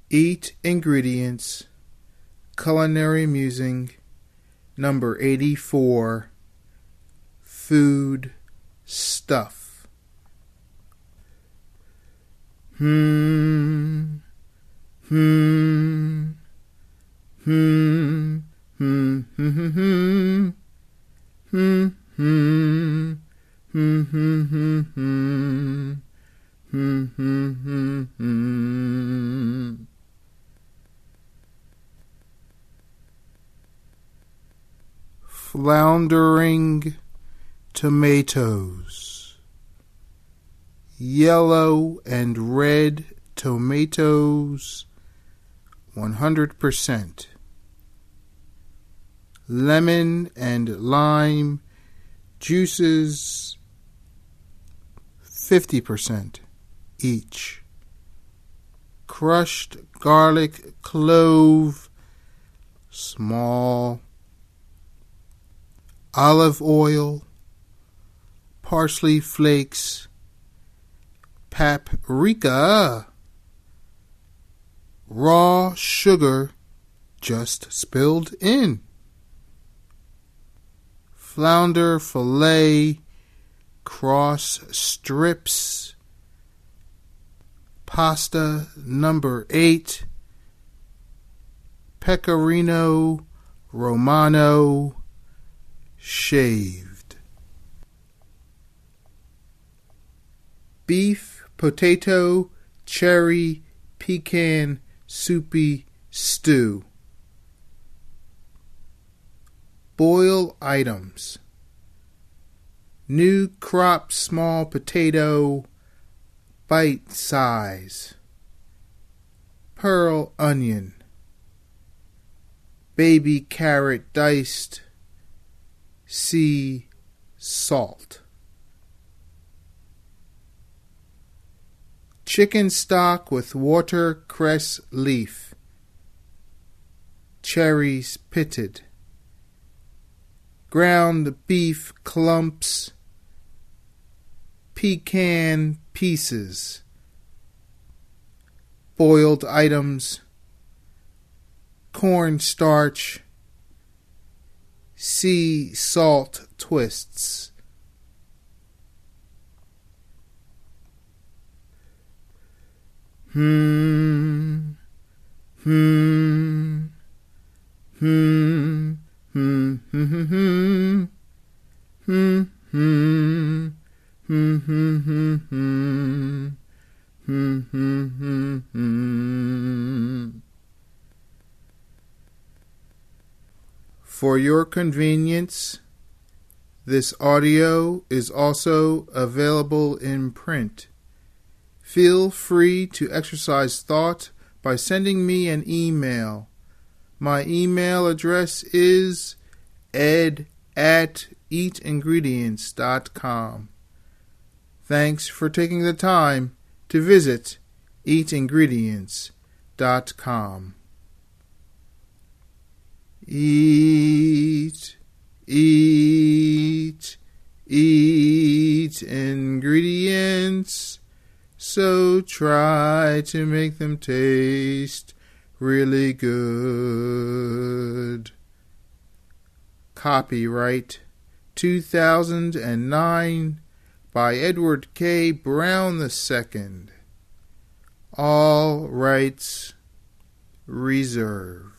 Eat Ingredients, Culinary Musing, number 84, Food Stuff. Floundering tomatoes. Yellow and red tomatoes, 100%. Lemon and lime juices, 50% each. Crushed garlic clove, small. Olive oil, parsley flakes, paprika, raw sugar just spilled in, flounder fillet, cross strips, pasta number 8, pecorino romano, shaved. Beef, potato, cherry, pecan, soupy stew. Boil items. New crop small potato, bite size. Pearl onion. Baby carrot diced. Sea salt. Chicken stock with watercress leaf. Cherries pitted. Ground beef clumps. Pecan pieces. Boiled items. Cornstarch. Sea salt twists. For your convenience, this audio is also available in print. Feel free to exercise thought by sending me an email. My email address is ed@eatingredients.com. Thanks for taking the time to visit eatingredients.com. Eat, eat, eat ingredients, so try to make them taste really good. Copyright 2009 by Edward K. Brown II. All rights reserved.